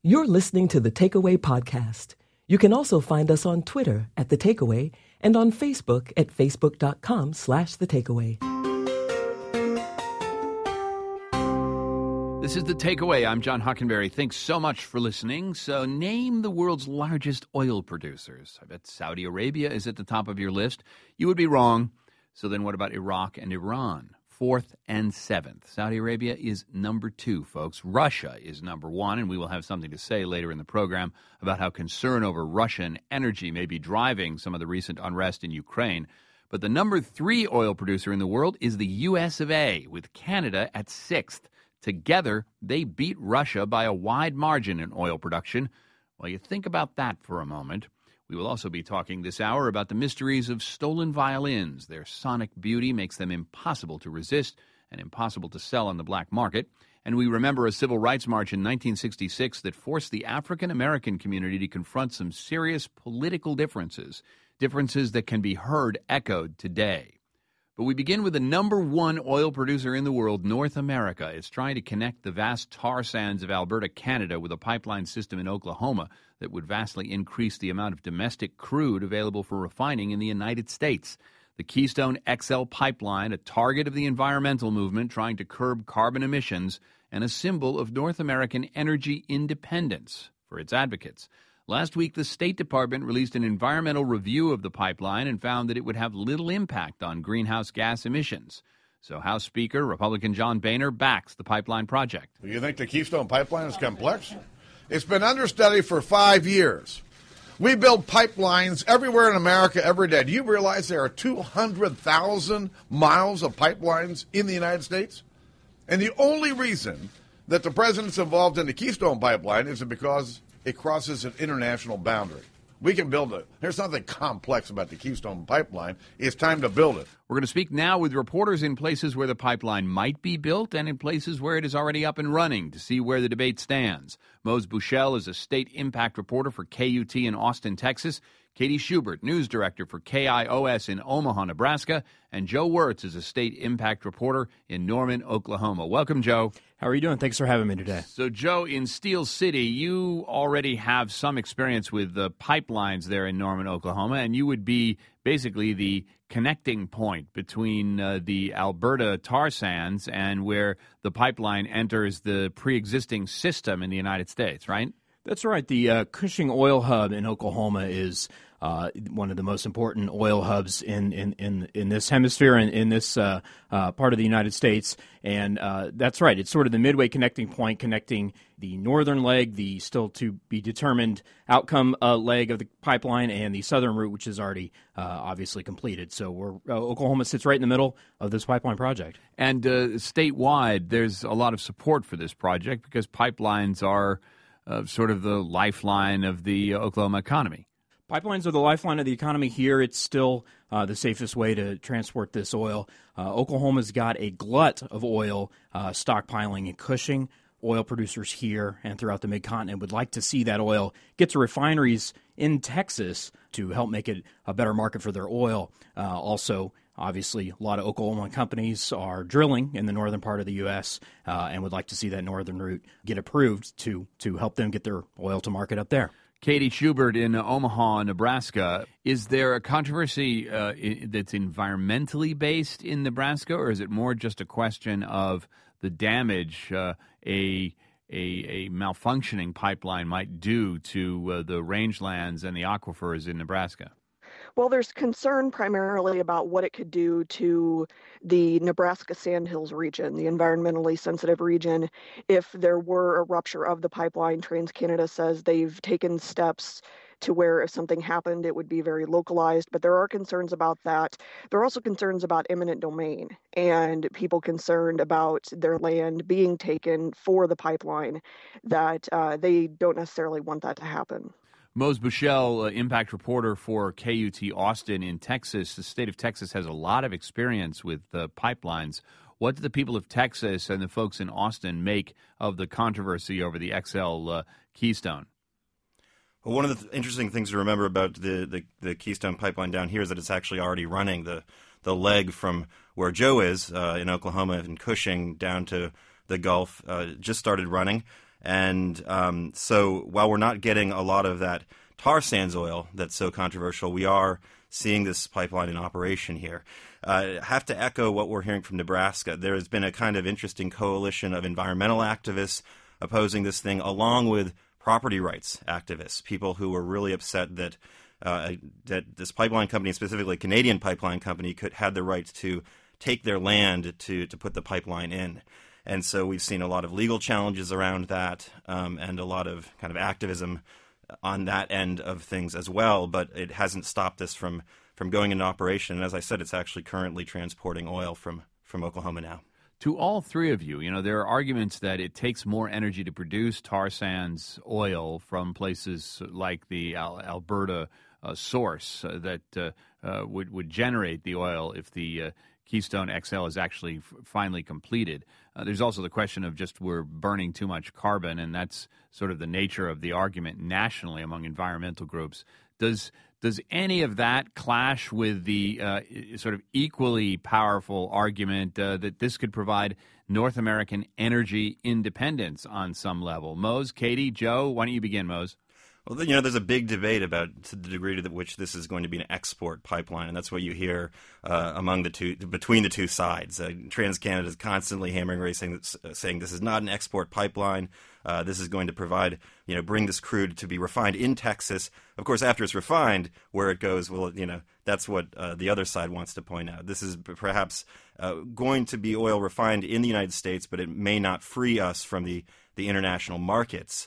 You're listening to The Takeaway Podcast. You can also find us on Twitter at The Takeaway and on Facebook at facebook.com/The Takeaway. This is The Takeaway. I'm John Hockenberry. Thanks so much for listening. So name the world's largest oil producers. I bet Saudi Arabia is at the top of your list. You would be wrong. So then what about Iraq and Iran? 4th and 7th. Saudi Arabia is number 2, folks. Russia is number 1, and we will have something to say later in the program about how concern over Russian energy may be driving some of the recent unrest in Ukraine. But the number 3 oil producer in the world is the U.S. of A., with Canada at 6th. Together, they beat Russia by a wide margin in oil production. Well, you think about that for a moment. We will also be talking this hour about the mysteries of stolen violins. Their sonic beauty makes them impossible to resist and impossible to sell on the black market. And we remember a civil rights march in 1966 that forced the African-American community to confront some serious political differences that can be heard echoed today. But we begin with the number 1 oil producer in the world, North America. It's trying to connect the vast tar sands of Alberta, Canada, with a pipeline system in Oklahoma that would vastly increase the amount of domestic crude available for refining in the United States. The Keystone XL pipeline, a target of the environmental movement trying to curb carbon emissions, and a symbol of North American energy independence for its advocates. Last week, the State Department released an environmental review of the pipeline and found that it would have little impact on greenhouse gas emissions. So House Speaker Republican John Boehner backs the pipeline project. Do you think the Keystone Pipeline is complex? It's been understudy for 5 years. We build pipelines everywhere in America every day. Do you realize there are 200,000 miles of pipelines in the United States? And the only reason that the president's involved in the Keystone Pipeline is because it crosses an international boundary. We can build it. There's nothing complex about the Keystone Pipeline. It's time to build it. We're going to speak now with reporters in places where the pipeline might be built and in places where it is already up and running to see where the debate stands. Mose Buchel is a state impact reporter for KUT in Austin, Texas. Katie Schubert, news director for KIOS in Omaha, Nebraska. And Joe Wirtz is a state impact reporter in Norman, Oklahoma. Welcome, Joe. How are you doing? Thanks for having me today. So, Joe, in Steel City, you already have some experience with the pipelines there in Norman, Oklahoma, and you would be basically the connecting point between the Alberta tar sands and where the pipeline enters the pre-existing system in the United States, right? That's right. The Cushing Oil Hub in Oklahoma is one of the most important oil hubs in this hemisphere and in this part of the United States. And that's right. It's sort of the midway connecting point, connecting the northern leg, the still to be determined outcome leg of the pipeline, and the southern route, which is already obviously completed. So Oklahoma sits right in the middle of this pipeline project. And statewide, there's a lot of support for this project because pipelines are sort of the lifeline of the Oklahoma economy. Pipelines are the lifeline of the economy here. It's still the safest way to transport this oil. Oklahoma's got a glut of oil stockpiling in Cushing. Oil producers here and throughout the mid-continent would like to see that oil get to refineries in Texas to help make it a better market for their oil. Also, obviously, a lot of Oklahoma companies are drilling in the northern part of the U.S. And would like to see that northern route get approved to help them get their oil to market up there. Katie Schubert in Omaha, Nebraska. Is there a controversy that's environmentally based in Nebraska, or is it more just a question of the damage a malfunctioning pipeline might do to the rangelands and the aquifers in Nebraska? Well, there's concern primarily about what it could do to the Nebraska Sandhills region, the environmentally sensitive region. If there were a rupture of the pipeline, TransCanada says they've taken steps to where if something happened, it would be very localized. But there are concerns about that. There are also concerns about eminent domain and people concerned about their land being taken for the pipeline, that they don't necessarily want that to happen. Mose Buchel, impact reporter for KUT Austin in Texas. The state of Texas has a lot of experience with pipelines. What do the people of Texas and the folks in Austin make of the controversy over the XL Keystone? Well, one of the interesting things to remember about the Keystone pipeline down here is that it's actually already running. The leg from where Joe is in Oklahoma and Cushing down to the Gulf just started running. And so while we're not getting a lot of that tar sands oil that's so controversial, we are seeing this pipeline in operation here. I have to echo what we're hearing from Nebraska. There has been a kind of interesting coalition of environmental activists opposing this thing, along with property rights activists, people who were really upset that that this pipeline company, specifically Canadian Pipeline Company, had the right to take their land to put the pipeline in. And so we've seen a lot of legal challenges around that and a lot of kind of activism on that end of things as well, but it hasn't stopped this from going into operation. And as I said, it's actually currently transporting oil from Oklahoma now. To all three of you, there are arguments that it takes more energy to produce tar sands oil from places like the Alberta source that would generate the oil if the Keystone XL is actually finally completed. There's also the question of just we're burning too much carbon, and that's sort of the nature of the argument nationally among environmental groups. Does any of that clash with the sort of equally powerful argument that this could provide North American energy independence on some level? Mose, Katie, Joe, why don't you begin, Mose? Well, there's a big debate about the degree to which this is going to be an export pipeline, and that's what you hear between the two sides. TransCanada is constantly hammering away saying this is not an export pipeline. This is going to provide, bring this crude to be refined in Texas. Of course, after it's refined, where it goes, well, that's what the other side wants to point out. This is perhaps going to be oil refined in the United States, but it may not free us from the international markets.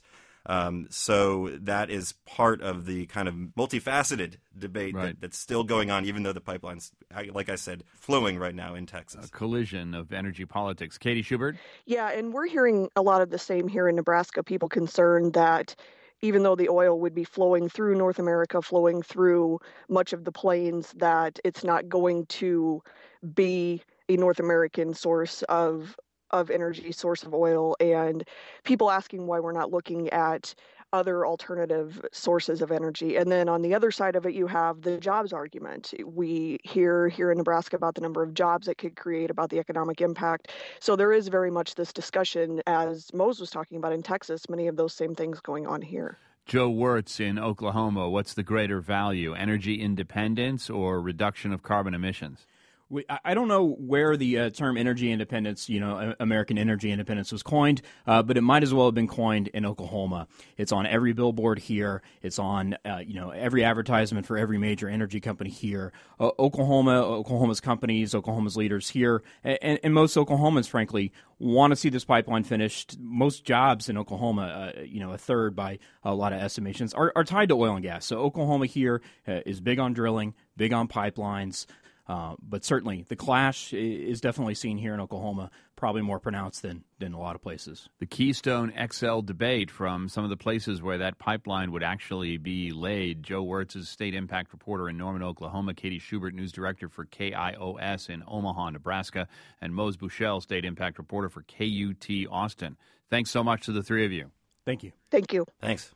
So that is part of the kind of multifaceted debate that's still going on, even though the pipeline's, like I said, flowing right now in Texas. A collision of energy politics. Katie Schubert? Yeah, and we're hearing a lot of the same here in Nebraska, people concerned that even though the oil would be flowing through North America, flowing through much of the plains, that it's not going to be a North American source of energy, source of oil, and people asking why we're not looking at other alternative sources of energy. And then on the other side of it, you have the jobs argument. We hear here in Nebraska about the number of jobs it could create, about the economic impact. So there is very much this discussion, as Mose was talking about in Texas, many of those same things going on here. Joe Wirtz in Oklahoma, what's the greater value, energy independence or reduction of carbon emissions? I don't know where the term energy independence, American energy independence was coined, but it might as well have been coined in Oklahoma. It's on every billboard here. It's on, every advertisement for every major energy company here. Oklahoma's companies, Oklahoma's leaders here, and most Oklahomans, frankly, want to see this pipeline finished. Most jobs in Oklahoma, a third by a lot of estimations, are tied to oil and gas. So Oklahoma here is big on drilling, big on pipelines. But certainly the clash is definitely seen here in Oklahoma, probably more pronounced than a lot of places. The Keystone XL debate from some of the places where that pipeline would actually be laid. Joe Wirtz is state impact reporter in Norman, Oklahoma. Katie Schubert, news director for KIOS in Omaha, Nebraska. And Mose Bushell, state impact reporter for KUT Austin. Thanks so much to the three of you. Thank you. Thank you. Thanks.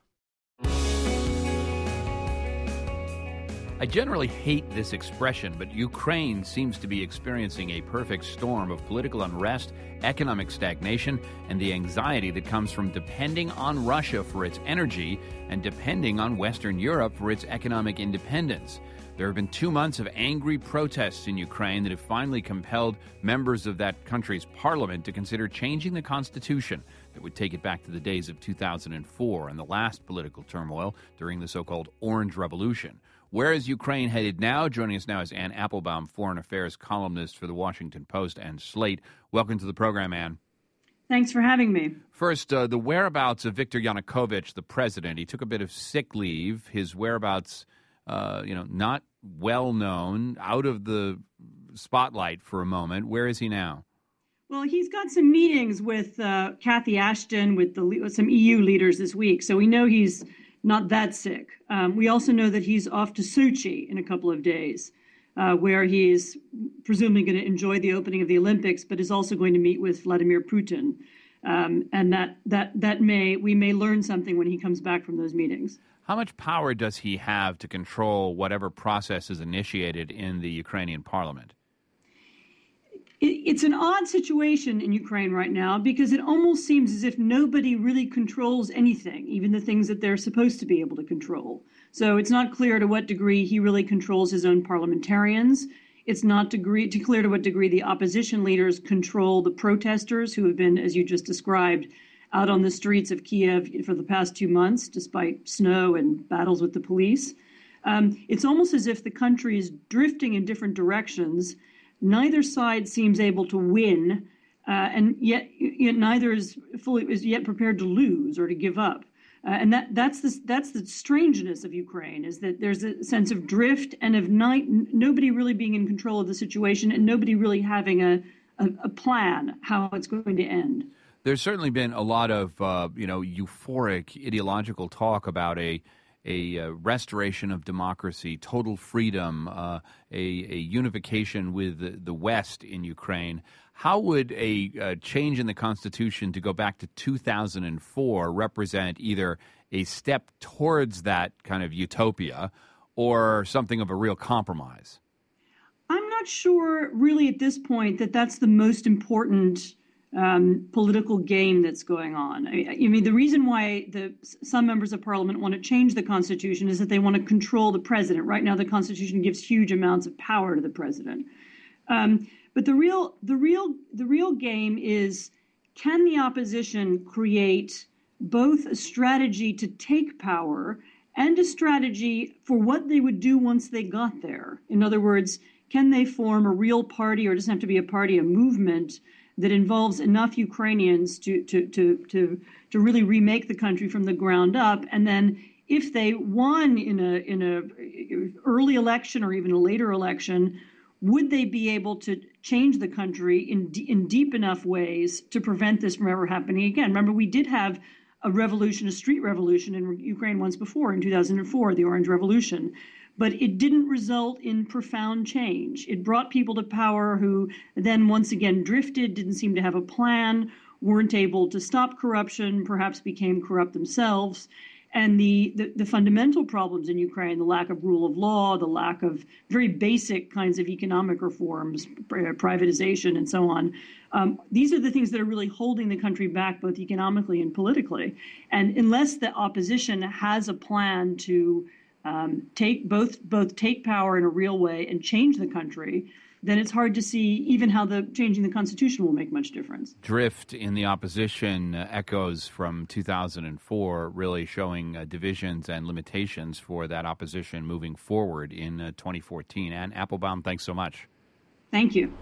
I generally hate this expression, but Ukraine seems to be experiencing a perfect storm of political unrest, economic stagnation, and the anxiety that comes from depending on Russia for its energy and depending on Western Europe for its economic independence. There have been 2 months of angry protests in Ukraine that have finally compelled members of that country's parliament to consider changing the constitution that would take it back to the days of 2004 and the last political turmoil during the so-called Orange Revolution. Where is Ukraine headed now? Joining us now is Ann Applebaum, foreign affairs columnist for The Washington Post and Slate. Welcome to the program, Ann. Thanks for having me. First, the whereabouts of Viktor Yanukovych, the president. He took a bit of sick leave. His whereabouts, not well known, out of the spotlight for a moment. Where is he now? Well, he's got some meetings with Cathy Ashton, with some EU leaders this week, so we know he's not that sick. We also know that he's off to Sochi in a couple of days, where he's presumably going to enjoy the opening of the Olympics, but is also going to meet with Vladimir Putin. And we may learn something when he comes back from those meetings. How much power does he have to control whatever process is initiated in the Ukrainian parliament? It's an odd situation in Ukraine right now because it almost seems as if nobody really controls anything, even the things that they're supposed to be able to control. So it's not clear to what degree he really controls his own parliamentarians. It's not clear to what degree the opposition leaders control the protesters who have been, as you just described, out on the streets of Kiev for the past 2 months, despite snow and battles with the police. It's almost as if the country is drifting in different directions. Neither side seems able to win, and yet neither is yet prepared to lose or to give up. And that's the strangeness of Ukraine, is that there's a sense of drift and of nobody really being in control of the situation and nobody really having a plan how it's going to end. There's certainly been a lot of euphoric ideological talk about a restoration of democracy, total freedom, a unification with the West in Ukraine. How would a change in the Constitution to go back to 2004 represent either a step towards that kind of utopia or something of a real compromise? I'm not sure really at this point that that's the most important political game that's going on. I mean, the reason why some members of parliament want to change the Constitution is that they want to control the president. Right now, the Constitution gives huge amounts of power to the president. But the real game is, can the opposition create both a strategy to take power and a strategy for what they would do once they got there? In other words, can they form a real party, or does it have to be a party, a movement that involves enough Ukrainians to really remake the country from the ground up? And then if they won in a early election or even a later election, would they be able to change the country in deep enough ways to prevent this from ever happening again? Remember, we did have a street revolution in Ukraine once before, in 2004, the Orange Revolution. But it didn't result in profound change. It brought people to power who then once again drifted, didn't seem to have a plan, weren't able to stop corruption, perhaps became corrupt themselves. And the fundamental problems in Ukraine, the lack of rule of law, the lack of very basic kinds of economic reforms, privatization, and so on, these are the things that are really holding the country back, both economically and politically. And unless the opposition has a plan to take power in a real way and change the country, then it's hard to see even how changing the Constitution will make much difference. Drift in the opposition echoes from 2004, really showing divisions and limitations for that opposition moving forward in 2014. Anne Applebaum, thanks so much. Thank you.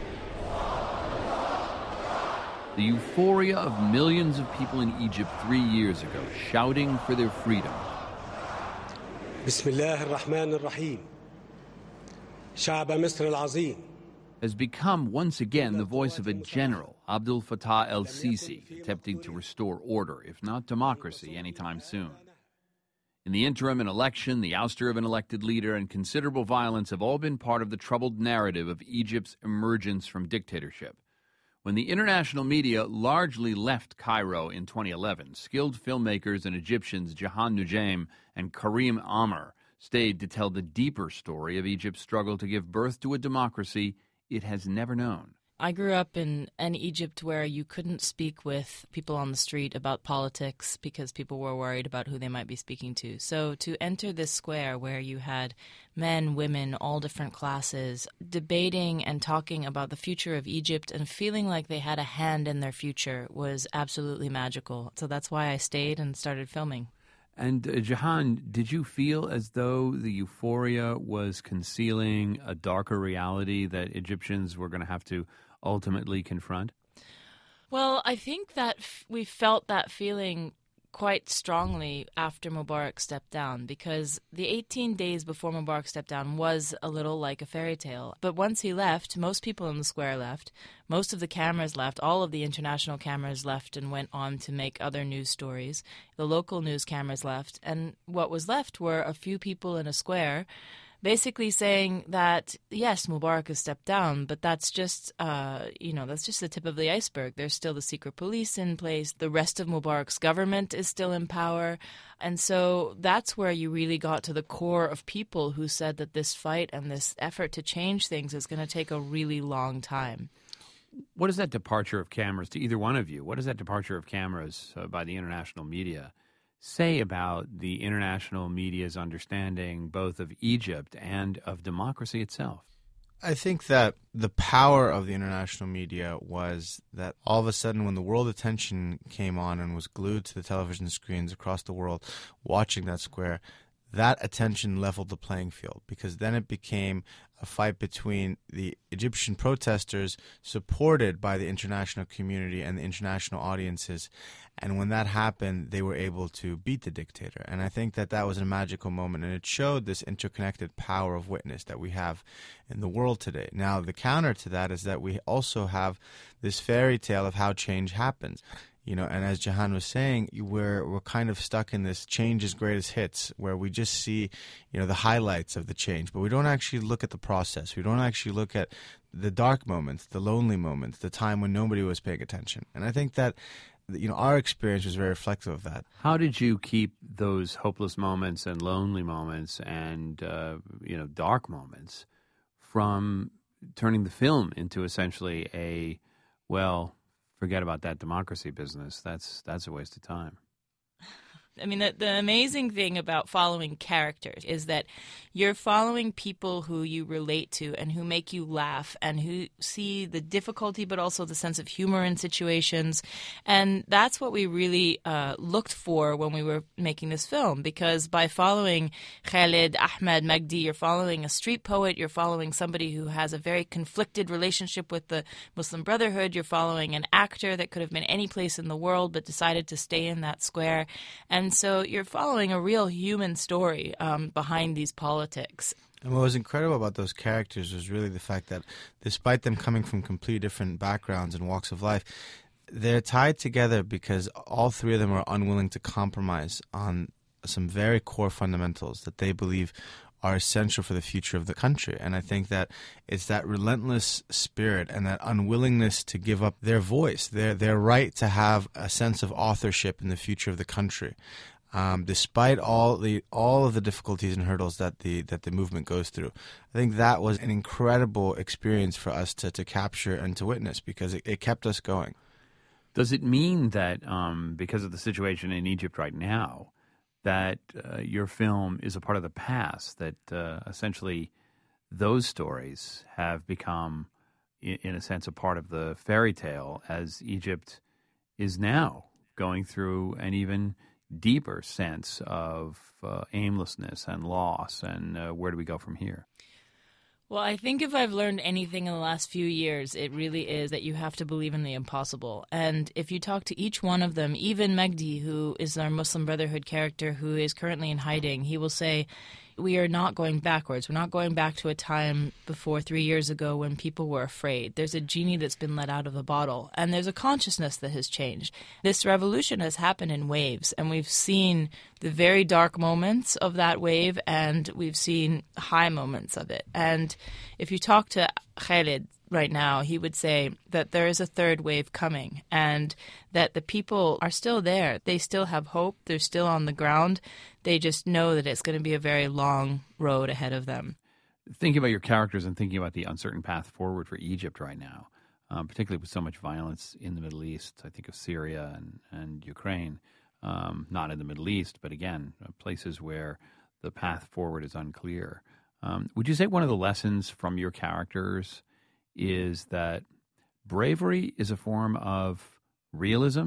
The euphoria of millions of people in Egypt 3 years ago, shouting for their freedom. Bismillah ar-Rahman ar-Rahim. Sha'ab Misr al-Azim. Has become once again the voice of a general, Abdel Fattah el-Sisi, attempting to restore order, if not democracy, anytime soon. In the interim, an election, the ouster of an elected leader, and considerable violence have all been part of the troubled narrative of Egypt's emergence from dictatorship. When the international media largely left Cairo in 2011, skilled filmmakers and Egyptians Jahan Nujaim and Karim Amr stayed to tell the deeper story of Egypt's struggle to give birth to a democracy it has never known. I grew up in an Egypt where you couldn't speak with people on the street about politics because people were worried about who they might be speaking to. So to enter this square where you had men, women, all different classes, debating and talking about the future of Egypt and feeling like they had a hand in their future was absolutely magical. So that's why I stayed and started filming. And Jahan, did you feel as though the euphoria was concealing a darker reality that Egyptians were going to have to ultimately confront? Well, I think that we felt that feeling quite strongly after Mubarak stepped down, because the 18 days before Mubarak stepped down was a little like a fairy tale. But once he left, most people in the square left, most of the cameras left, all of the international cameras left and went on to make other news stories. The local news cameras left, and what was left were a few people in a square basically saying that, yes, Mubarak has stepped down, but that's just, that's just the tip of the iceberg. There's still the secret police in place. The rest of Mubarak's government is still in power. And so that's where you really got to the core of people who said that this fight and this effort to change things is going to take a really long time. What does that departure of cameras, to either one of you, what does that departure of cameras by the international media say about the international media's understanding both of Egypt and of democracy itself? I think that the power of the international media was that all of a sudden when the world attention came on and was glued to the television screens across the world watching that square, that attention leveled the playing field, because then it became a fight between the Egyptian protesters supported by the international community and the international audiences. And when that happened, they were able to beat the dictator. And I think that that was a magical moment, and it showed this interconnected power of witness that we have in the world today. Now, the counter to that is that we also have this fairy tale of how change happens. You know, and as Jahan was saying, we're kind of stuck in this change's greatest hits where we just see, you know, the highlights of the change, but we don't actually look at the process. We don't actually look at the dark moments, the lonely moments, the time when nobody was paying attention. And I think that, you know, our experience was very reflective of that. How did you keep those hopeless moments and lonely moments and, dark moments from turning the film into essentially a, well, forget about that democracy business. That's a waste of time. I mean, the amazing thing about following characters is that you're following people who you relate to and who make you laugh and who see the difficulty but also the sense of humor in situations. And that's what we really looked for when we were making this film, because by following Khalid Ahmed Magdi, you're following a street poet, you're following somebody who has a very conflicted relationship with the Muslim Brotherhood, you're following an actor that could have been any place in the world but decided to stay in that square. And so you're following a real human story behind these politics. And what was incredible about those characters was really the fact that despite them coming from completely different backgrounds and walks of life, they're tied together because all three of them are unwilling to compromise on some very core fundamentals that they believe are essential for the future of the country. And I think that it's that relentless spirit and that unwillingness to give up their voice, their right to have a sense of authorship in the future of the country, despite all of the difficulties and hurdles that the movement goes through. I think that was an incredible experience for us to capture and to witness, because it kept us going. Does it mean that because of the situation in Egypt right now, that your film is a part of the past, that essentially those stories have become, in a sense, a part of the fairy tale as Egypt is now going through an even deeper sense of aimlessness and loss, and where do we go from here? Well, I think if I've learned anything in the last few years, it really is that you have to believe in the impossible. And if you talk to each one of them, even Magdi, who is our Muslim Brotherhood character who is currently in hiding, he will say, we are not going backwards. We're not going back to a time before 3 years ago when people were afraid. There's a genie that's been let out of the bottle, and there's a consciousness that has changed. This revolution has happened in waves, and we've seen the very dark moments of that wave, and we've seen high moments of it. And if you talk to Khalid right now, he would say that there is a third wave coming and that the people are still there. They still have hope. They're still on the ground. They just know that it's going to be a very long road ahead of them. Thinking about your characters and thinking about the uncertain path forward for Egypt right now, particularly with so much violence in the Middle East, I think of Syria and Ukraine, not in the Middle East, but again, places where the path forward is unclear. Would you say one of the lessons from your characters is that bravery is a form of realism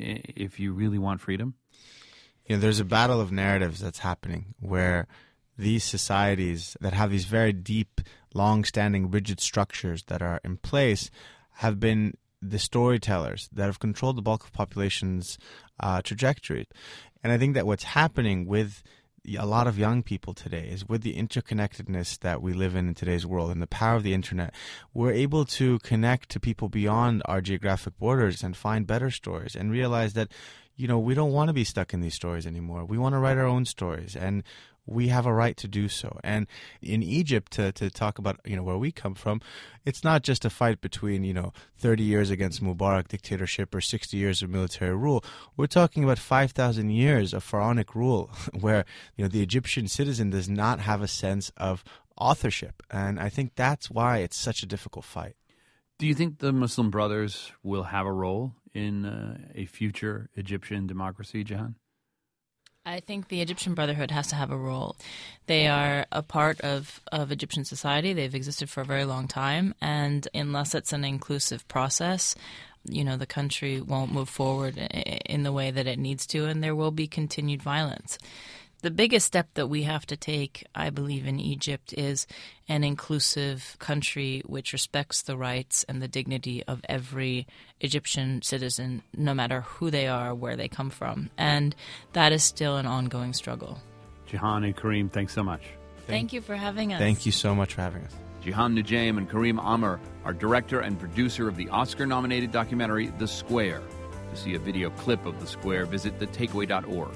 if you really want freedom? You know, there's a battle of narratives that's happening where these societies that have these very deep, long-standing, rigid structures that are in place have been the storytellers that have controlled the bulk of population's trajectory. And I think that what's happening with a lot of young people today is with the interconnectedness that we live in today's world and the power of the internet, we're able to connect to people beyond our geographic borders and find better stories and realize that, you know, we don't want to be stuck in these stories anymore. We want to write our own stories, and we have a right to do so. And in Egypt, to talk about, you know, where we come from, it's not just a fight between, 30 years against Mubarak dictatorship or 60 years of military rule. We're talking about 5,000 years of pharaonic rule where, the Egyptian citizen does not have a sense of authorship. And I think that's why it's such a difficult fight. Do you think the Muslim Brothers will have a role in a future Egyptian democracy, Jahan? I think the Egyptian Brotherhood has to have a role. They are a part of Egyptian society. They've existed for a very long time, and unless it's an inclusive process, the country won't move forward in the way that it needs to, and there will be continued violence. The biggest step that we have to take, I believe, in Egypt is an inclusive country which respects the rights and the dignity of every Egyptian citizen, no matter who they are, where they come from. And that is still an ongoing struggle. Jahan and Kareem, thanks so much. Thank you for having us. Thank you so much for having us. Jihan Nujaim and Kareem Amr are director and producer of the Oscar-nominated documentary The Square. To see a video clip of The Square, visit thetakeaway.org.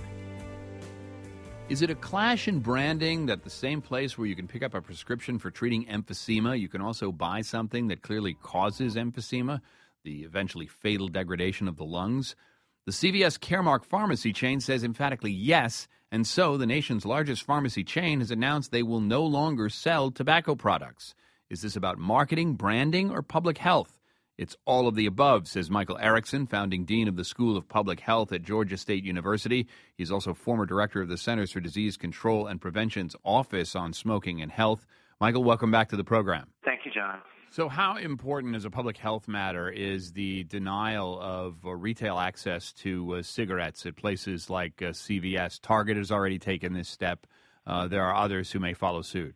Is it a clash in branding that the same place where you can pick up a prescription for treating emphysema, you can also buy something that clearly causes emphysema, the eventually fatal degradation of the lungs? The CVS Caremark pharmacy chain says emphatically yes, and so the nation's largest pharmacy chain has announced they will no longer sell tobacco products. Is this about marketing, branding, or public health? It's all of the above, says Michael Erickson, founding dean of the School of Public Health at Georgia State University. He's also former director of the Centers for Disease Control and Prevention's Office on Smoking and Health. Michael, welcome back to the program. Thank you, John. So how important as a public health matter is the denial of retail access to cigarettes at places like CVS? Target has already taken this step. There are others who may follow suit.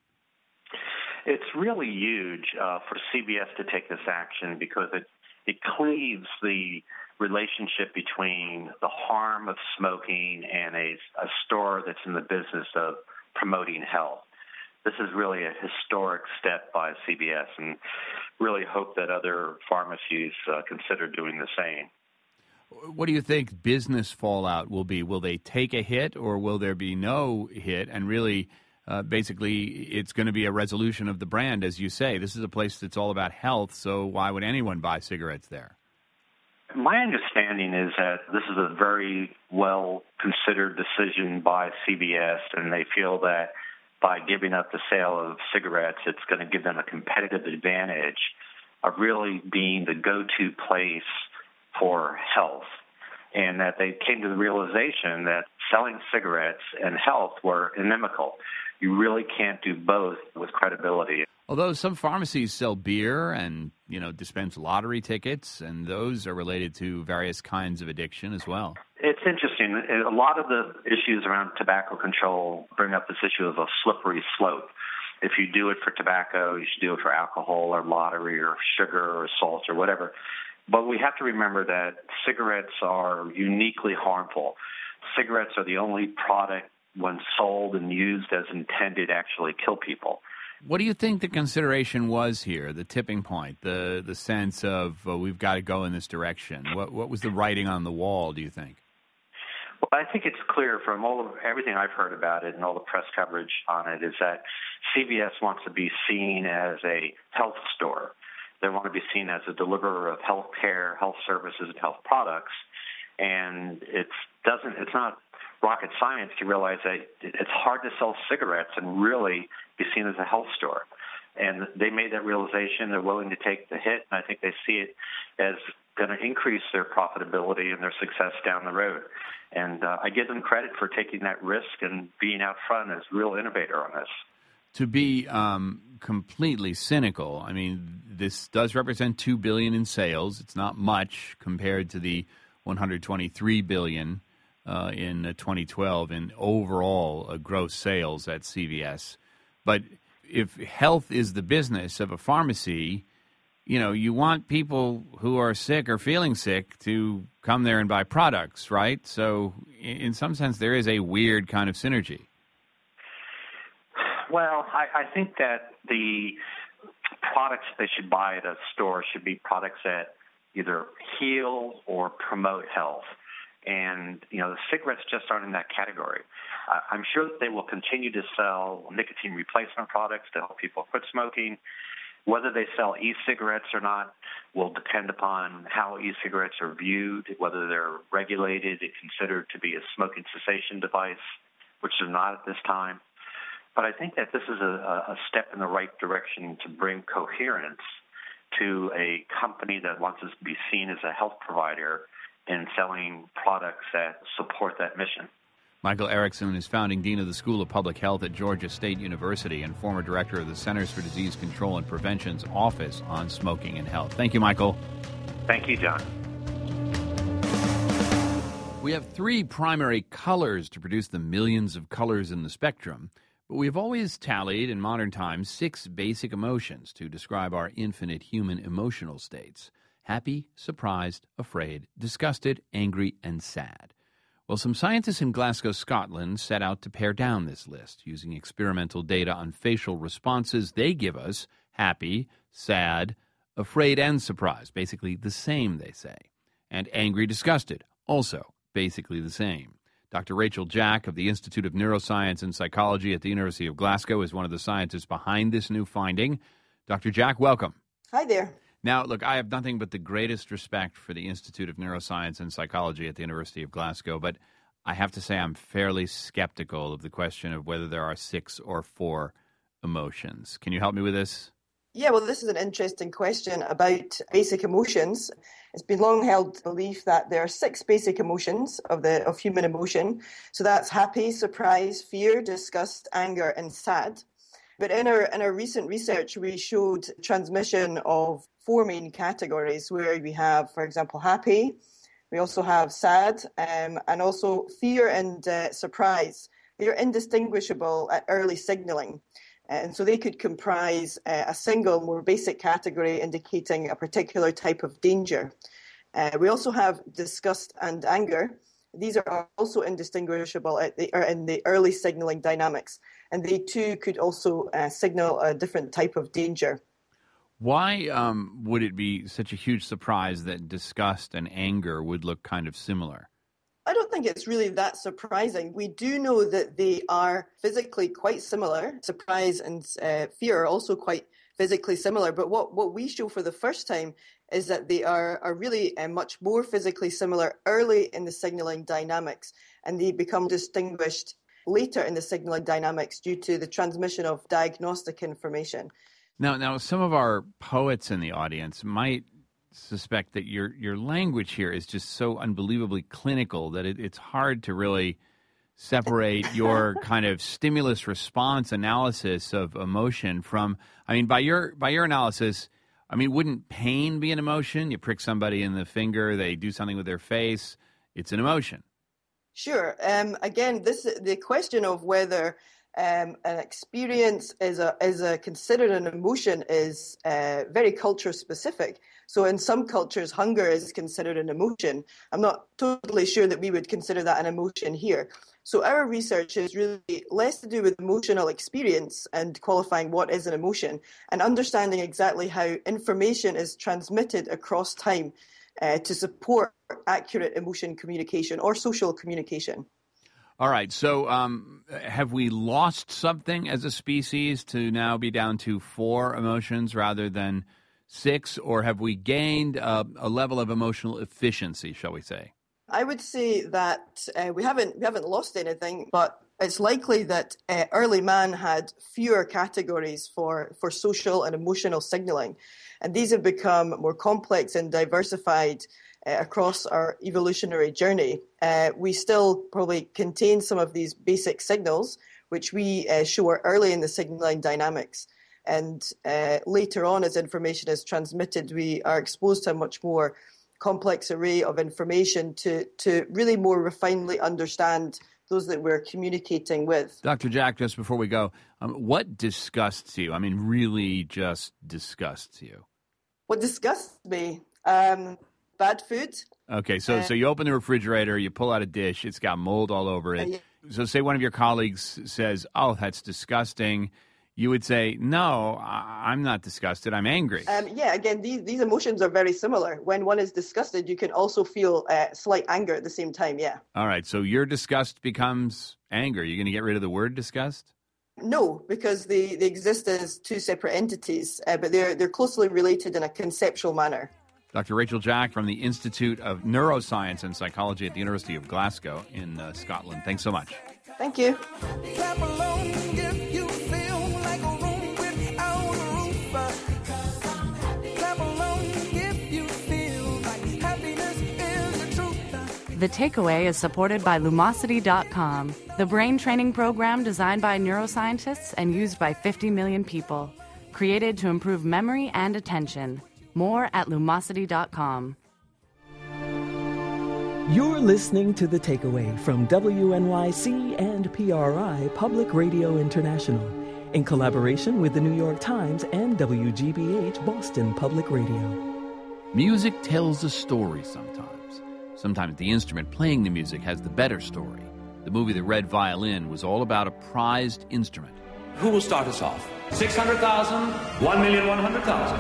It's really huge for CVS to take this action because it cleaves the relationship between the harm of smoking and a store that's in the business of promoting health. This is really a historic step by CVS, and really hope that other pharmacies consider doing the same. What do you think business fallout will be? Will they take a hit, or will there be no hit? And really, basically, it's going to be a resolution of the brand, as you say. This is a place that's all about health, so why would anyone buy cigarettes there? My understanding is that this is a very well-considered decision by CVS, and they feel that by giving up the sale of cigarettes, it's going to give them a competitive advantage of really being the go-to place for health, and that they came to the realization that selling cigarettes and health were inimical. You really can't do both with credibility. Although some pharmacies sell beer and, dispense lottery tickets, and those are related to various kinds of addiction as well. It's interesting. A lot of the issues around tobacco control bring up this issue of a slippery slope. If you do it for tobacco, you should do it for alcohol or lottery or sugar or salt or whatever. But we have to remember that cigarettes are uniquely harmful. Cigarettes are the only product, when sold and used as intended, actually kill people. What do you think the consideration was here, the tipping point, the sense of we've got to go in this direction? What was the writing on the wall, do you think? Well, I think it's clear from everything I've heard about it and all the press coverage on it is that CVS wants to be seen as a health store. They want to be seen as a deliverer of health care, health services, and health products. And it's not rocket science to realize that it's hard to sell cigarettes and really be seen as a health store. And they made that realization. They're willing to take the hit, and I think they see it as going to increase their profitability and their success down the road. And I give them credit for taking that risk and being out front as a real innovator on this. To be completely cynical, I mean, this does represent $2 billion in sales. It's not much compared to the $123 billion in 2012 in overall gross sales at CVS. But if health is the business of a pharmacy, you want people who are sick or feeling sick to come there and buy products, right? So in some sense, there is a weird kind of synergy. Well, I think that the products they should buy at a store should be products that either heal or promote health. And, the cigarettes just aren't in that category. I'm sure that they will continue to sell nicotine replacement products to help people quit smoking. Whether they sell e-cigarettes or not will depend upon how e-cigarettes are viewed, whether they're regulated and considered to be a smoking cessation device, which they're not at this time. But I think that this is a step in the right direction to bring coherence to a company that wants us to be seen as a health provider and selling products that support that mission. Michael Erickson is founding dean of the School of Public Health at Georgia State University and former director of the Centers for Disease Control and Prevention's Office on Smoking and Health. Thank you, Michael. Thank you, John. We have 3 primary colors to produce the millions of colors in the spectrum, but we've always tallied in modern times 6 basic emotions to describe our infinite human emotional states: happy, surprised, afraid, disgusted, angry, and sad. Well, some scientists in Glasgow, Scotland, set out to pare down this list using experimental data on facial responses. They give us happy, sad, afraid, and surprised, basically the same, they say, and angry, disgusted, also basically the same. Dr. Rachel Jack of the Institute of Neuroscience and Psychology at the University of Glasgow is one of the scientists behind this new finding. Dr. Jack, welcome. Hi there. Now, look, I have nothing but the greatest respect for the Institute of Neuroscience and Psychology at the University of Glasgow, but I have to say I'm fairly skeptical of the question of whether there are 6 or 4 emotions. Can you help me with this? Yeah, well, this is an interesting question about basic emotions. It's been long held belief that there are 6 basic emotions of human emotion. So that's happy, surprise, fear, disgust, anger, and sad. But in our recent research, we showed transmission of 4 main categories where we have, for example, happy. We also have sad and also fear and surprise. They're indistinguishable at early signaling. And so they could comprise a single, more basic category indicating a particular type of danger. We also have disgust and anger. These are also indistinguishable in the early signaling dynamics. And they too could also signal a different type of danger. Why would it be such a huge surprise that disgust and anger would look kind of similar? I don't think it's really that surprising. We do know that they are physically quite similar. Surprise and fear are also quite physically similar. But what we show for the first time is that they are really much more physically similar early in the signaling dynamics, and they become distinguished later in the signaling dynamics due to the transmission of diagnostic information. Now, some of our poets in the audience might suspect that your language here is just so unbelievably clinical that it's hard to really separate your kind of stimulus response analysis of emotion from, I mean, by your analysis, I mean, wouldn't pain be an emotion? You prick somebody in the finger, they do something with their face, it's an emotion. Sure. Again, the question of whether an experience is considered an emotion is very culture specific. So in some cultures, hunger is considered an emotion. I'm not totally sure that we would consider that an emotion here. So our research is really less to do with emotional experience and qualifying what is an emotion and understanding exactly how information is transmitted across time to support accurate emotion communication or social communication. All right. So have we lost something as a species to now be down to 4 emotions rather than 6, or have we gained a level of emotional efficiency, shall we say? I would say that we haven't lost anything, but it's likely that early man had fewer categories for social and emotional signaling, and these have become more complex and diversified across our evolutionary journey. We still probably contain some of these basic signals, which we show are early in the signaling dynamics. And later on, as information is transmitted, we are exposed to a much more complex array of information to really more refinedly understand those that we're communicating with. Dr. Jack, just before we go, what disgusts you? I mean, really just disgusts you? What disgusts me? Bad food. Okay, so you open the refrigerator, you pull out a dish, it's got mold all over it. So say one of your colleagues says, "Oh, that's disgusting." You would say, "No, I'm not disgusted, I'm angry." Again, these emotions are very similar. When one is disgusted, you can also feel slight anger at the same time, yeah. All right, so your disgust becomes anger. You're going to get rid of the word disgust? No, because they exist as 2 separate entities, but they're closely related in a conceptual manner. Dr. Rachel Jack from the Institute of Neuroscience and Psychology at the University of Glasgow in Scotland. Thanks so much. Thank you. Clap along if you feel like a room without a roof. Clap The Takeaway is supported by Lumosity.com, the brain training program designed by neuroscientists and used by 50 million people. Created to improve memory and attention. More at Lumosity.com. You're listening to The Takeaway from WNYC and PRI Public Radio International, in collaboration with the New York Times and WGBH Boston Public Radio. Music tells a story sometimes. Sometimes the instrument playing the music has the better story. The movie The Red Violin was all about a prized instrument. Who will start us off? 600,000, 1,100,000,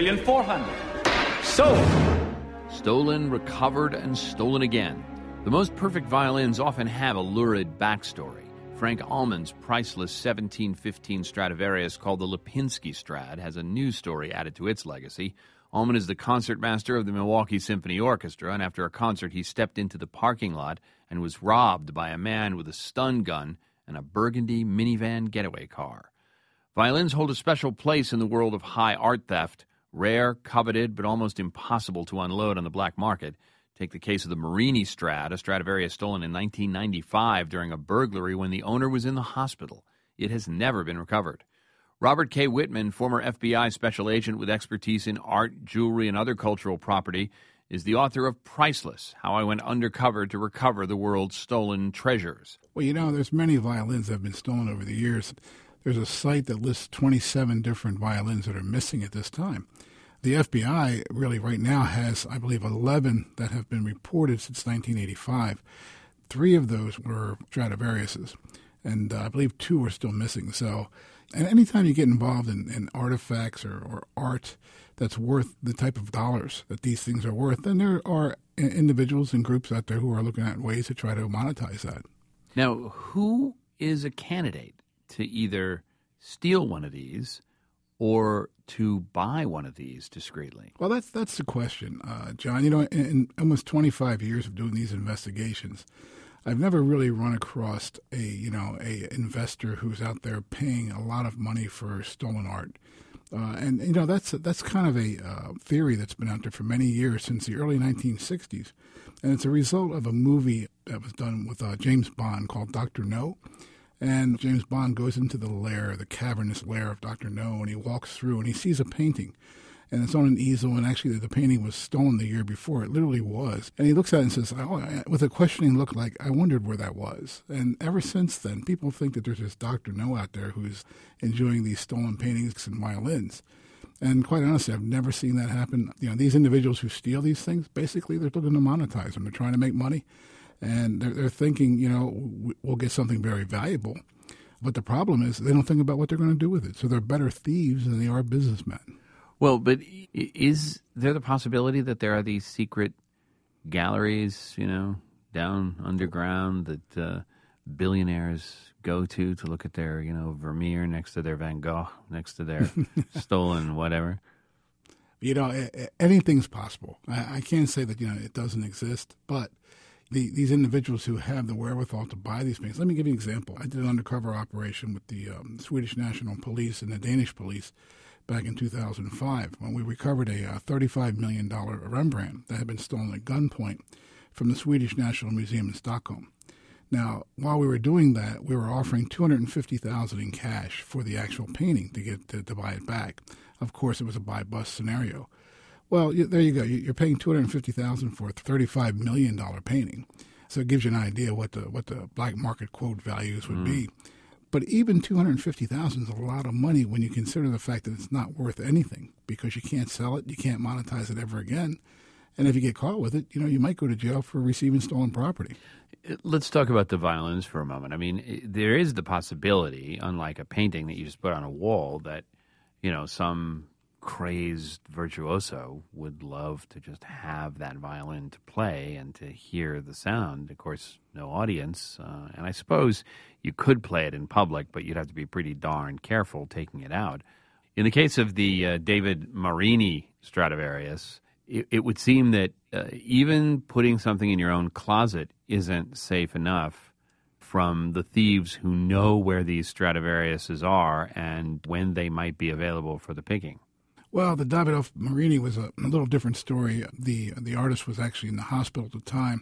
2,400,000. Sold! Stolen, recovered, and stolen again. The most perfect violins often have a lurid backstory. Frank Allman's priceless 1715 Stradivarius called the Lipinski Strad has a new story added to its legacy. Allman is the concertmaster of the Milwaukee Symphony Orchestra, and after a concert he stepped into the parking lot and was robbed by a man with a stun gun and a burgundy minivan getaway car. Violins hold a special place in the world of high art theft, rare, coveted, but almost impossible to unload on the black market. Take the case of the Marini Strad, a Stradivarius stolen in 1995 during a burglary when the owner was in the hospital. It has never been recovered. Robert K. Whitman, former FBI special agent with expertise in art, jewelry, and other cultural property, is the author of Priceless, How I Went Undercover to Recover the World's Stolen Treasures. Well, there's many violins that have been stolen over the years. There's a site that lists 27 different violins that are missing at this time. The FBI really right now has, I believe, 11 that have been reported since 1985. 3 of those were Stradivariuses, and I believe 2 are still missing. So, and anytime you get involved in artifacts or art that's worth the type of dollars that these things are worth, then there are individuals and groups out there who are looking at ways to try to monetize that. Now, who is a candidate to either steal one of these or to buy one of these discreetly? Well, that's the question, John. In almost 25 years of doing these investigations, I've never really run across a investor who's out there paying a lot of money for stolen art. That's kind of a theory that's been out there for many years, since the early 1960s. And it's a result of a movie that was done with James Bond called Dr. No. And James Bond goes into the cavernous lair of Dr. No, and he walks through and he sees a painting. And it's on an easel, and actually the painting was stolen the year before. It literally was. And he looks at it and says, with a questioning look like, I wondered where that was. And ever since then, people think that there's this Dr. No out there who's enjoying these stolen paintings and violins. And quite honestly, I've never seen that happen. These individuals who steal these things, basically they're looking to monetize them. They're trying to make money. And they're thinking, we'll get something very valuable. But the problem is they don't think about what they're going to do with it. So they're better thieves than they are businessmen. Well, but is there the possibility that there are these secret galleries, down underground that billionaires go to look at their, Vermeer next to their Van Gogh, next to their stolen whatever? Anything's possible. I can't say that, it doesn't exist, but these individuals who have the wherewithal to buy these paintings. Let me give you an example. I did an undercover operation with the Swedish National Police and the Danish police back in 2005 when we recovered a $35 million Rembrandt that had been stolen at gunpoint from the Swedish National Museum in Stockholm. Now, while we were doing that, we were offering $250,000 in cash for the actual painting to get to buy it back. Of course, it was a buy-bust scenario. Well, there you go. You're paying $250,000 for a $35 million painting. So it gives you an idea what the black market quote values would be. But even $250,000 is a lot of money when you consider the fact that it's not worth anything because you can't sell it, you can't monetize it ever again. And if you get caught with it, you might go to jail for receiving stolen property. Let's talk about the violins for a moment. I mean, there is the possibility, unlike a painting that you just put on a wall, that, some crazed virtuoso would love to just have that violin to play and to hear the sound. Of course, no audience. And I suppose you could play it in public, but you'd have to be pretty darn careful taking it out. In the case of the David Marini Stradivarius, it would seem that even putting something in your own closet isn't safe enough from the thieves who know where these Stradivariuses are and when they might be available for the picking. Well, the David Marini was a little different story. The artist was actually in the hospital at the time.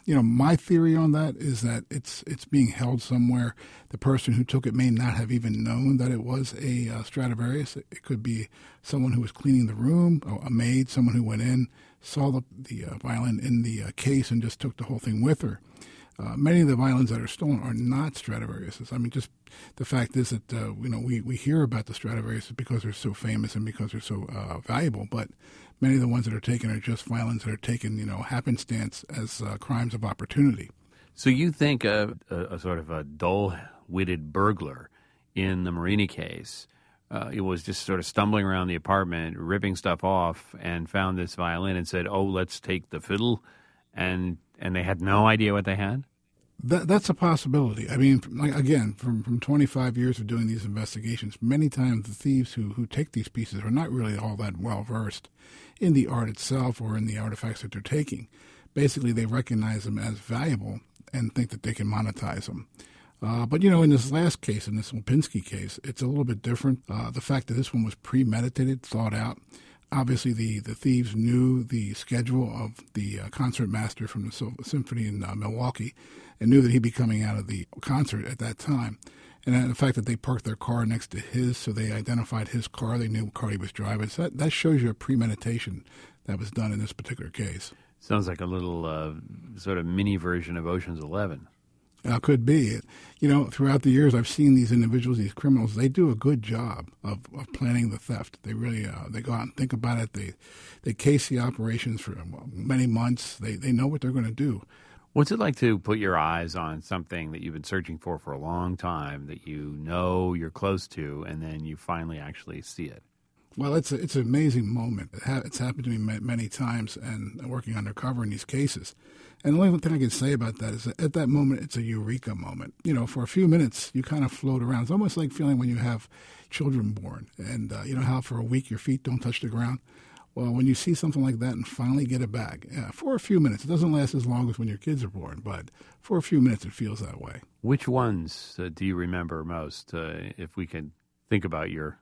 my theory on that is that it's being held somewhere. The person who took it may not have even known that it was a Stradivarius. It could be someone who was cleaning the room, a maid, someone who went in, saw the violin in the case and just took the whole thing with her. Many of the violins that are stolen are not Stradivariuses. I mean, just the fact is that we hear about the Stradivariuses because they're so famous and because they're so valuable, but many of the ones that are taken are just violins that are taken, happenstance as crimes of opportunity. So you think a sort of a dull-witted burglar in the Marini case, it was just sort of stumbling around the apartment, ripping stuff off, and found this violin and said, "Oh, let's take the fiddle," and they had no idea what they had? That's a possibility. I mean, again, from 25 years of doing these investigations, many times the thieves who take these pieces are not really all that well-versed in the art itself or in the artifacts that they're taking. Basically, they recognize them as valuable and think that they can monetize them. But, in this last case, in this Lipinski case, it's a little bit different. The fact that this one was premeditated, thought out. Obviously, the thieves knew the schedule of the concertmaster from the symphony in Milwaukee and knew that he'd be coming out of the concert at that time. And the fact that they parked their car next to his, so they identified his car, they knew what car he was driving. So that shows you a premeditation that was done in this particular case. Sounds like a little sort of mini version of Ocean's 11. Could be. Throughout the years, I've seen these individuals, these criminals, they do a good job of planning the theft. They really, they go out and think about it. They case the operations for many months. They know what they're going to do. What's it like to put your eyes on something that you've been searching for a long time, that you know you're close to, and then you finally actually see it? Well, it's an amazing moment. It's happened to me many times, and working undercover in these cases. And the only thing I can say about that is that at that moment, it's a eureka moment. For a few minutes, you kind of float around. It's almost like feeling when you have children born, and you know how for a week your feet don't touch the ground? Well, when you see something like that and finally get it back, for a few minutes, it doesn't last as long as when your kids are born, but for a few minutes it feels that way. Which ones do you remember most, if we can think about your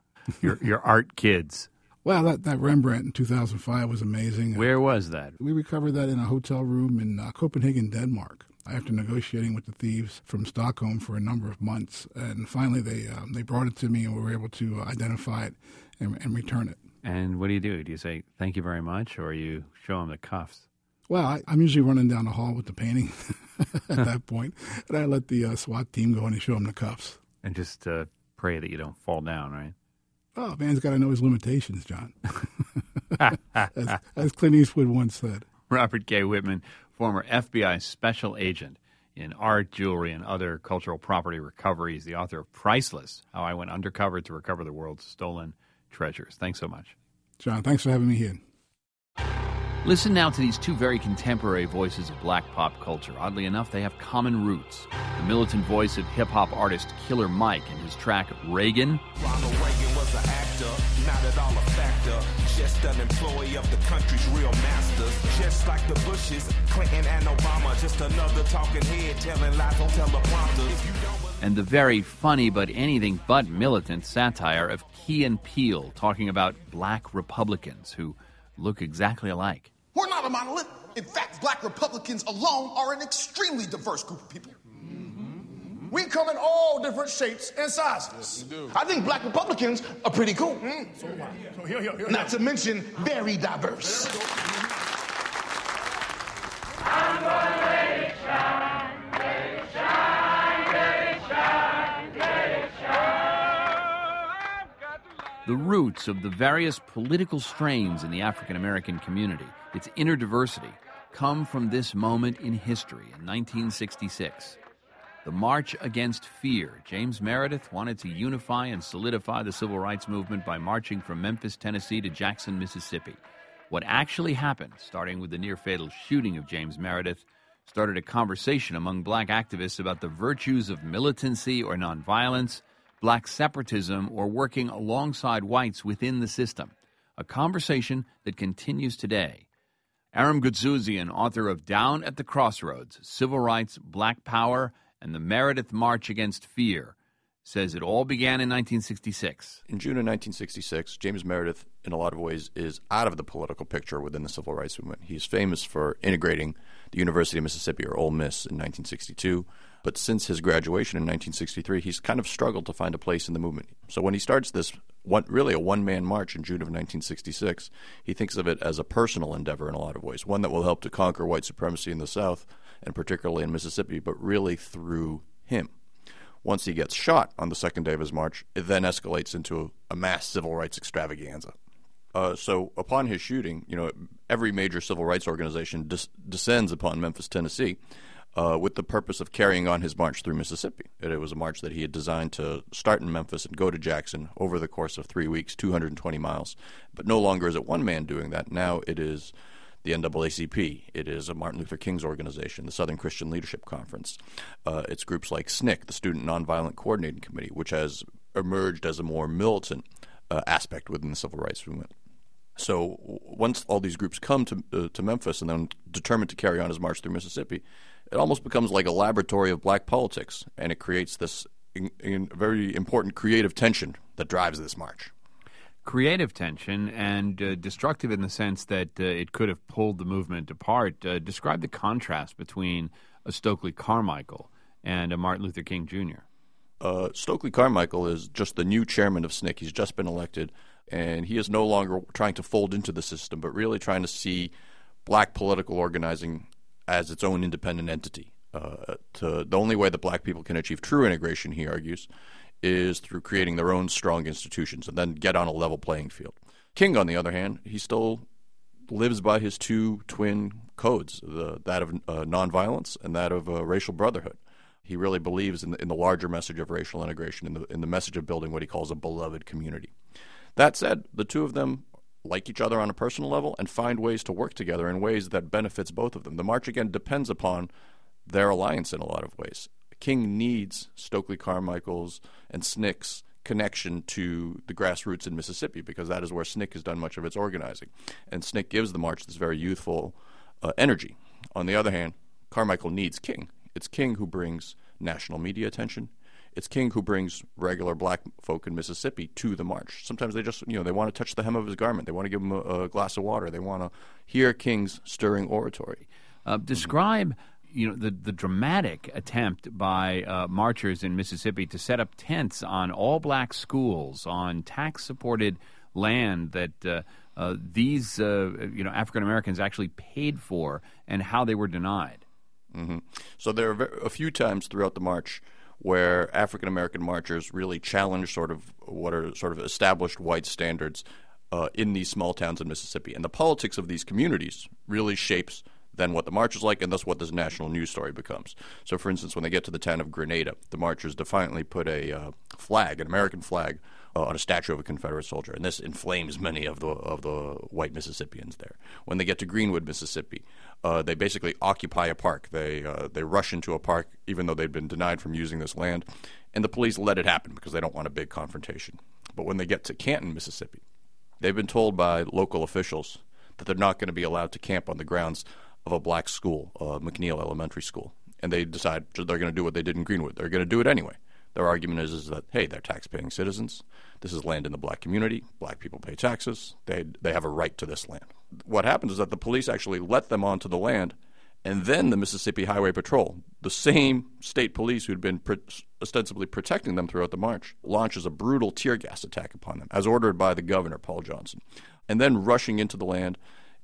art kids? Well, that Rembrandt in 2005 was amazing. Where was that? We recovered that in a hotel room in Copenhagen, Denmark, after negotiating with the thieves from Stockholm for a number of months. And finally they brought it to me, and we were able to identify it and return it. And what do? Do you say, thank you very much, or you show them the cuffs? Well, I'm usually running down the hall with the painting at that point, and I let the SWAT team go in and show them the cuffs. And just pray that you don't fall down, right? Oh, man's got to know his limitations, John. as Clint Eastwood once said. Robert K. Whitman, former FBI special agent in art, jewelry, and other cultural property recoveries, the author of Priceless, How I Went Undercover to Recover the World's Stolen Treasures. Thanks so much. John, thanks for having me here. Listen now to these two very contemporary voices of black pop culture. Oddly enough, they have common roots. The militant voice of hip-hop artist Killer Mike and his track Reagan. Ronald Reagan was an actor, not at all a factor. Just an employee of the country's real masters. Just like the Bushes, Clinton and Obama. Just another talking head telling lies on teleprompters. And the very funny but anything but militant satire of Key and Peele, talking about black Republicans who look exactly alike. We're not a monolith. In fact, black Republicans alone are an extremely diverse group of people. We come in all different shapes and sizes. I think black Republicans are pretty cool. Not to mention very diverse. I'm gonna let it shine, let it shine, let it shine, let it shine. The roots of the various political strains in the African American community, its inner diversity, come from this moment in history in 1966. The March Against Fear. James Meredith wanted to unify and solidify the civil rights movement by marching from Memphis, Tennessee to Jackson, Mississippi. What actually happened, starting with the near-fatal shooting of James Meredith, started a conversation among black activists about the virtues of militancy or nonviolence, black separatism, or working alongside whites within the system. A conversation that continues today. Aram Goudzouzian, author of Down at the Crossroads, Civil Rights, Black Power, and the Meredith March Against Fear, says it all began in 1966. In June of 1966, James Meredith, in a lot of ways, is out of the political picture within the civil rights movement. He's famous for integrating the University of Mississippi, or Ole Miss, in 1962. But since his graduation in 1963, he's kind of struggled to find a place in the movement. So when he starts this really a one-man march in June of 1966, he thinks of it as a personal endeavor in a lot of ways, one that will help to conquer white supremacy in the South, and particularly in Mississippi, but really through him. Once he gets shot on the second day of his march, it then escalates into a mass civil rights extravaganza. So upon his shooting, every major civil rights organization descends upon Memphis, Tennessee, with the purpose of carrying on his march through Mississippi. It was a march that he had designed to start in Memphis and go to Jackson over the course of 3 weeks, 220 miles. But no longer is it one man doing that. Now it is the NAACP. It is a Martin Luther King's organization, the Southern Christian Leadership Conference. It's groups like SNCC, the Student Nonviolent Coordinating Committee, which has emerged as a more militant aspect within the civil rights movement. So once all these groups come to Memphis and then determined to carry on his march through Mississippi, it almost becomes like a laboratory of black politics, and it creates this very important creative tension that drives this march. Creative tension and destructive in the sense that it could have pulled the movement apart. Describe the contrast between a Stokely Carmichael and a Martin Luther King Jr. Stokely Carmichael is just the new chairman of SNCC. He's just been elected, and he is no longer trying to fold into the system, but really trying to see black political organizing as its own independent entity. The only way that black people can achieve true integration, he argues, is through creating their own strong institutions and then get on a level playing field. King, on the other hand, he still lives by his two twin codes, that of nonviolence and that of racial brotherhood. He really believes in the larger message of racial integration, in the message of building what he calls a beloved community. That said, the two of them like each other on a personal level and find ways to work together in ways that benefits both of them. The march, again, depends upon their alliance in a lot of ways. King needs Stokely Carmichael's and SNCC's connection to the grassroots in Mississippi, because that is where SNCC has done much of its organizing. And SNCC gives the march this very youthful energy. On the other hand, Carmichael needs King. It's King who brings national media attention. It's King who brings regular black folk in Mississippi to the march. Sometimes they just, they want to touch the hem of his garment. They want to give him a glass of water. They want to hear King's stirring oratory. Describe the dramatic attempt by marchers in Mississippi to set up tents on all-black schools on tax-supported land that these African Americans actually paid for, and how they were denied. Mm-hmm. So there are a few times throughout the march where African American marchers really challenge what are established white standards in these small towns in Mississippi, and the politics of these communities really shapes then what the march is like, and thus what this national news story becomes. So, for instance, when they get to the town of Grenada, the marchers defiantly put a flag, an American flag, on a statue of a Confederate soldier, and this inflames many of the white Mississippians there. When they get to Greenwood, Mississippi, they basically occupy a park. They rush into a park, even though they'd been denied from using this land, and the police let it happen because they don't want a big confrontation. But when they get to Canton, Mississippi, they've been told by local officials that they're not going to be allowed to camp on the grounds of a black school, McNeil Elementary School. And they decide they're going to do what they did in Greenwood. They're going to do it anyway. Their argument is that, hey, they're tax-paying citizens. This is land in the black community. Black people pay taxes. They have a right to this land. What happens is that the police actually let them onto the land, and then the Mississippi Highway Patrol, the same state police who'd been ostensibly protecting them throughout the march, launches a brutal tear gas attack upon them, as ordered by the governor, Paul Johnson, and then rushing into the land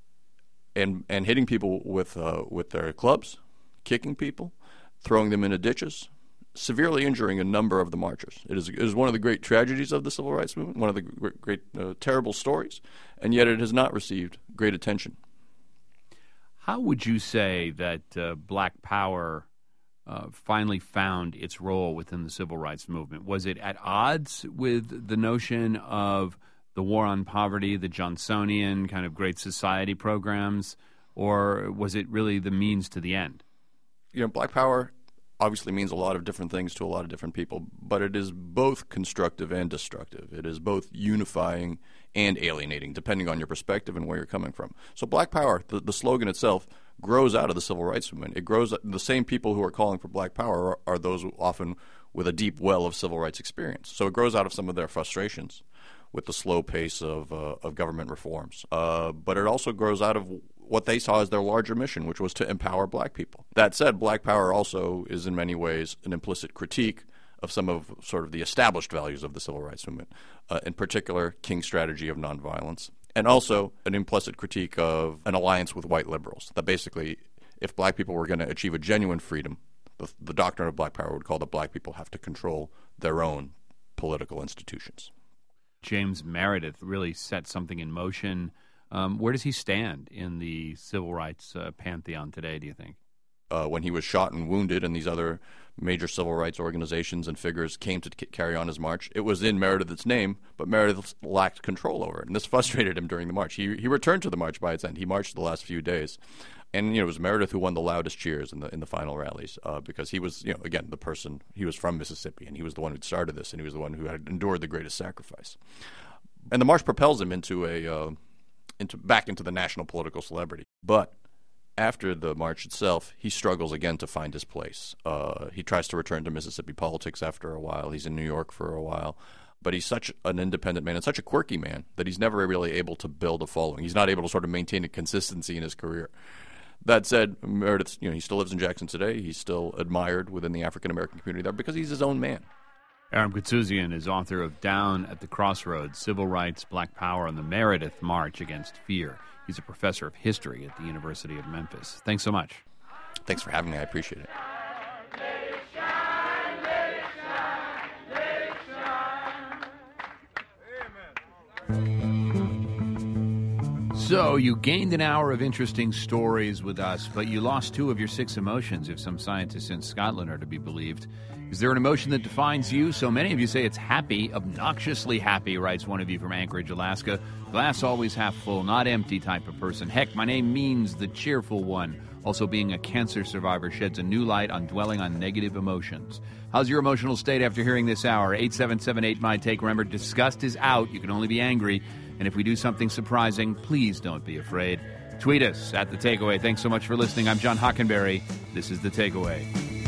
and hitting people with their clubs, kicking people, throwing them into ditches, severely injuring a number of the marchers. It is one of the great tragedies of the civil rights movement, one of the great terrible stories, and yet it has not received great attention. How would you say that Black Power finally found its role within the civil rights movement? Was it at odds with the notion of the war on poverty, the Johnsonian kind of Great Society programs, or was it really the means to the end? Black Power obviously means a lot of different things to a lot of different people, but it is both constructive and destructive. It is both unifying and alienating, depending on your perspective and where you're coming from. So Black Power, the slogan itself, grows out of the civil rights movement. It grows. The same people who are calling for Black Power are those often with a deep well of civil rights experience. So it grows out of some of their frustrations with the slow pace of government reforms. But it also grows out of what they saw as their larger mission, which was to empower black people. That said, black power also is in many ways an implicit critique of some of sort of the established values of the civil rights movement, in particular King's strategy of nonviolence, and also an implicit critique of an alliance with white liberals, that basically if black people were going to achieve a genuine freedom, the doctrine of black power would call that black people have to control their own political institutions. James Meredith really set something in motion. Where does he stand in the civil rights pantheon today, do you think? When he was shot and wounded and these other major civil rights organizations and figures came to carry on his march, it was in Meredith's name, but Meredith lacked control over it. And this frustrated him during the march. He returned to the march by its end. He marched the last few days. And, it was Meredith who won the loudest cheers in the final rallies because he was, again, the person, he was from Mississippi, and he was the one who started this, and he was the one who had endured the greatest sacrifice. And the march propels him back into the national political celebrity. But after the march itself, he struggles again to find his place. He tries to return to Mississippi politics after a while. He's in New York for a while. But he's such an independent man and such a quirky man that he's never really able to build a following. He's not able to sort of maintain a consistency in his career. That said, Meredith, he still lives in Jackson today. He's still admired within the African-American community there because he's his own man. Aram Goudsouzian is author of Down at the Crossroads, Civil Rights, Black Power, and the Meredith March Against Fear. He's a professor of history at the University of Memphis. Thanks so much. Thanks for having me. I appreciate it. So you gained an hour of interesting stories with us, but you lost 2 of your 6 emotions, if some scientists in Scotland are to be believed. Is there an emotion that defines you? So many of you say it's happy, obnoxiously happy, writes one of you from Anchorage, Alaska. Glass always half full, not empty type of person. Heck, my name means the cheerful one. Also, being a cancer survivor sheds a new light on dwelling on negative emotions. How's your emotional state after hearing this hour? 877-8-MY-TAKE. Remember, disgust is out. You can only be angry. And if we do something surprising, please don't be afraid. Tweet us at The Takeaway. Thanks so much for listening. I'm John Hockenberry. This is The Takeaway.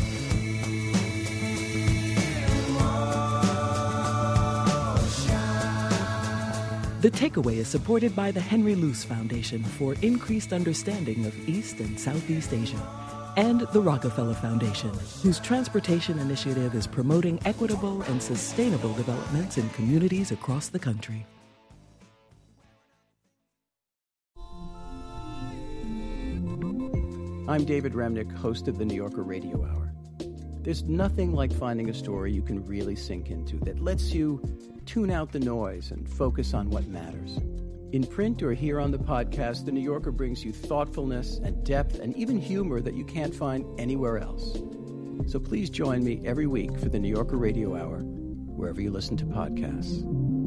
The Takeaway is supported by the Henry Luce Foundation for increased understanding of East and Southeast Asia, and the Rockefeller Foundation, whose transportation initiative is promoting equitable and sustainable developments in communities across the country. I'm David Remnick, host of the New Yorker Radio Hour. There's nothing like finding a story you can really sink into that lets you tune out the noise and focus on what matters. In print or here on the podcast, The New Yorker brings you thoughtfulness and depth and even humor that you can't find anywhere else. So please join me every week for the New Yorker Radio Hour, wherever you listen to podcasts.